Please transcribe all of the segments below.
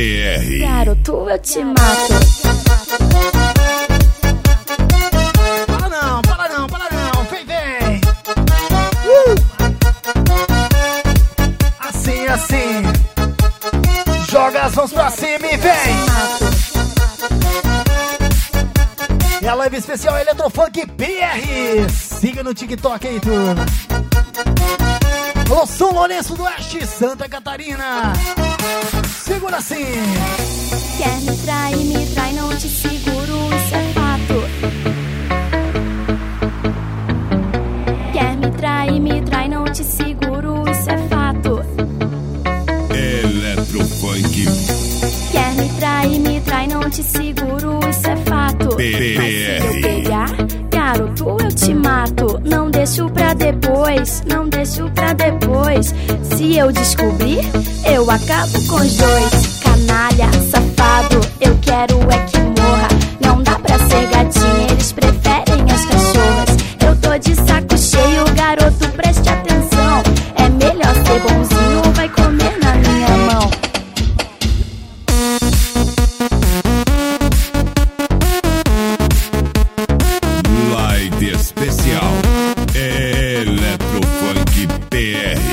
PR. Garoto, eu te mato. Vem, vem. Assim. Joga as mãos pra cima e vem. E a live especial Eletrofunk PR. Siga no TikTok aí, turma. Alô, São Lourenço do Oeste, Santa Catarina. Segura assim. Quer me trai, não te seguro, isso é fato. Quer me trai, não te seguro, isso é fato. Eletrofunk. Quer me trai, não te seguro, isso é fato. Mas se eu pegar, garoto, eu te mato. Não deixo pra depois, não deixo pra depois. Se eu descobrir, eu acabo com os dois. Canalha, safado, eu quero é que morra. Não dá pra ser gatinha, eles preferem as cachorras. Eu tô de saco cheio, garoto, preste atenção. É melhor ser bonzinho, vai comer na minha mão. Live especial Eletrofunk PR.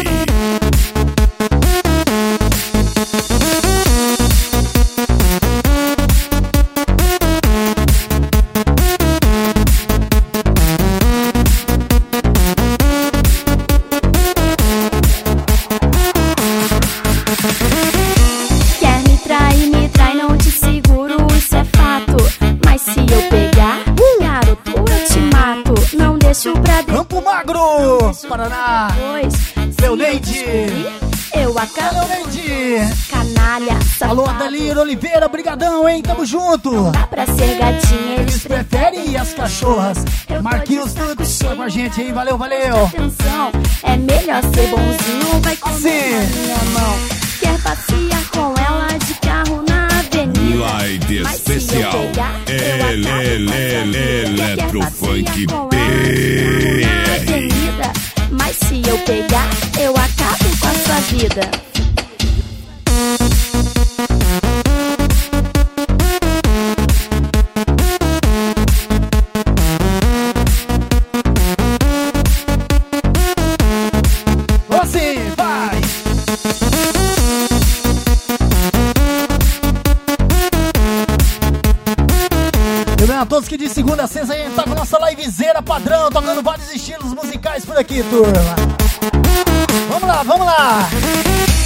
Paraná, Leoneide, eu acabo. Leoneide, canalha, safado. Alô, Adelino Oliveira, brigadão, hein, tamo junto. Dá pra ser gatinha, eles preferem as cachorras. Marquinhos Tuts tá com a gente, hein, valeu. Atenção, é melhor ser bonzinho, vai comer na minha mão. Quer passear com ela de carro na avenida. Live especial Eletrofunk PR. Mas se eu pegar, eu acabo com a sua vida. Você vai! Lembrando a todos que de segunda a sexta a gente tá com a nossa livezeira padrão, tocando vários estilos musicais por aqui, turma. Vamos lá!